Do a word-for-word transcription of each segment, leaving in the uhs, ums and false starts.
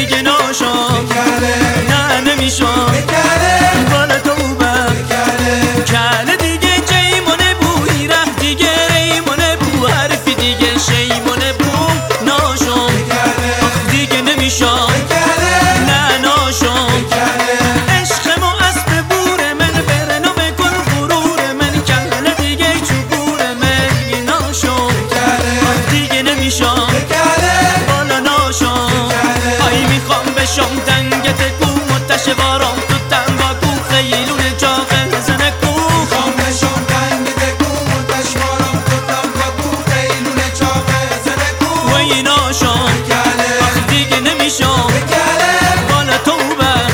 دیگه ناشم نه نمیشم بالا تو بم کله دیگه جیمونه بوی رفت دیگه ریمونه بو حرفی دیگه شیمونه بو ناشم دیگه نمیشم نه ناشم عشق ما اسب بور من برنو بکن غرور من کله دیگه چوبور من ناشم دیگه نمیشم بالا ناشم آی میخوام بشم دنگت کو متش بارم تو تنبا کو خیلون جاقه زنه کو میخوام بشم دنگت کو متش بارم تو تنبا کو خیلون جاقه زنه کو وی ناشم دیگه نمیشم بالا تو بم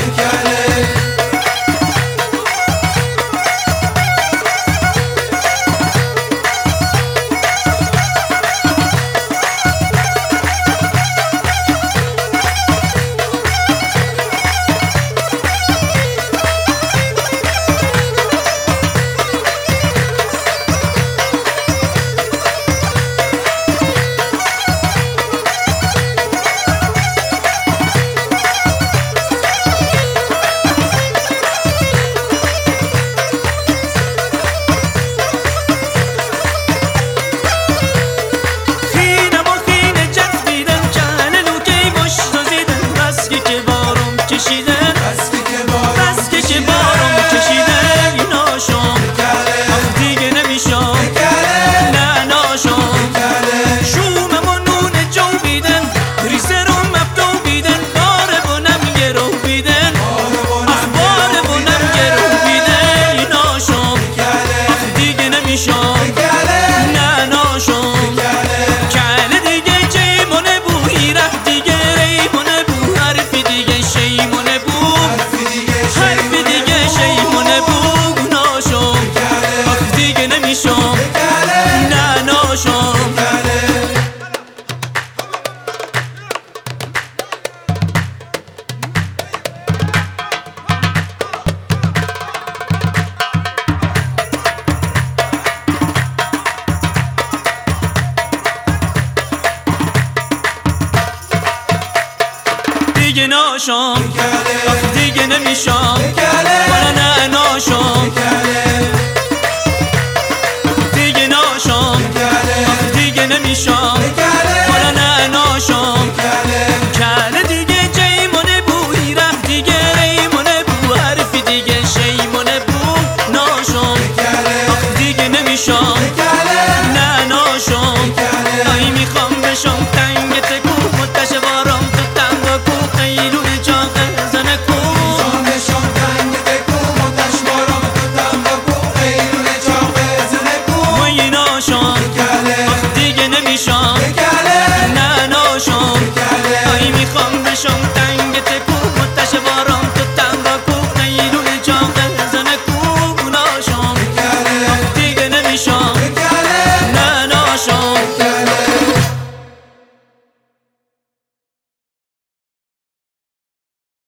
نه ناشم کله دیگه جیمونه بو رفت دیگه ریمونه بو حرفی دیگه شیمونه بو حرفی دیگه شیمونه بو ناشم دیگه نمیشم نه ناشم دیگه ناشم دیگه نمیشم بالا نه ناشم دیگه ناشم دیگه نمیشم